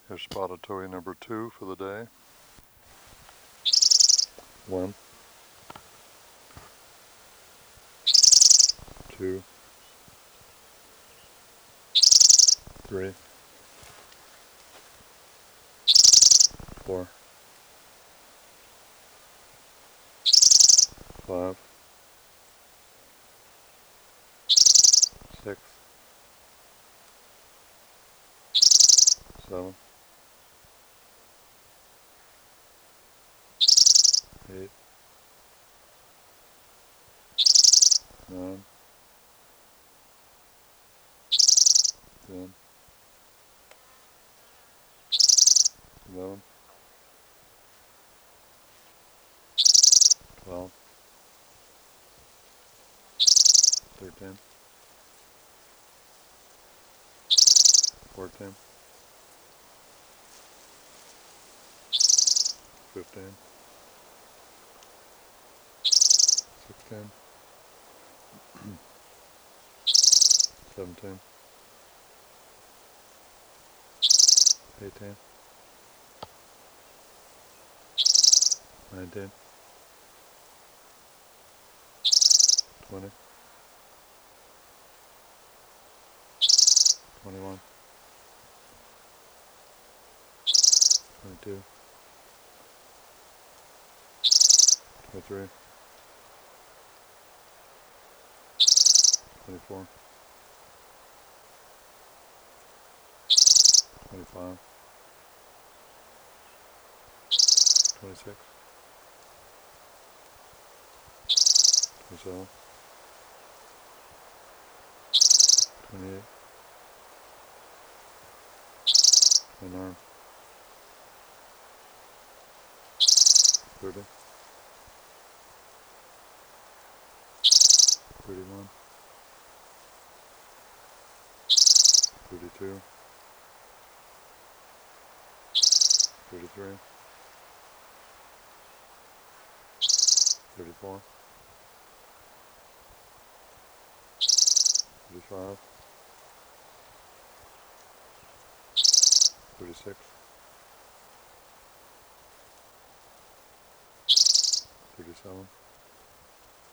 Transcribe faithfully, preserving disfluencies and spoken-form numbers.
Here's spotted towhee number two for the day. One, two, three, four, five, six, seven, eight, nine, ten, eleven, twelve, thirteen, fourteen, fifteen, sixteen, seventeen, eighteen, nineteen, twenty, twenty-one, twenty-two, twenty-three, twenty-four, twenty-five, twenty-six, twenty-seven, twenty-eight, twenty-nine, thirty, thirty-one, thirty-two, thirty-three, thirty-four, thirty-five, thirty-six, thirty-seven,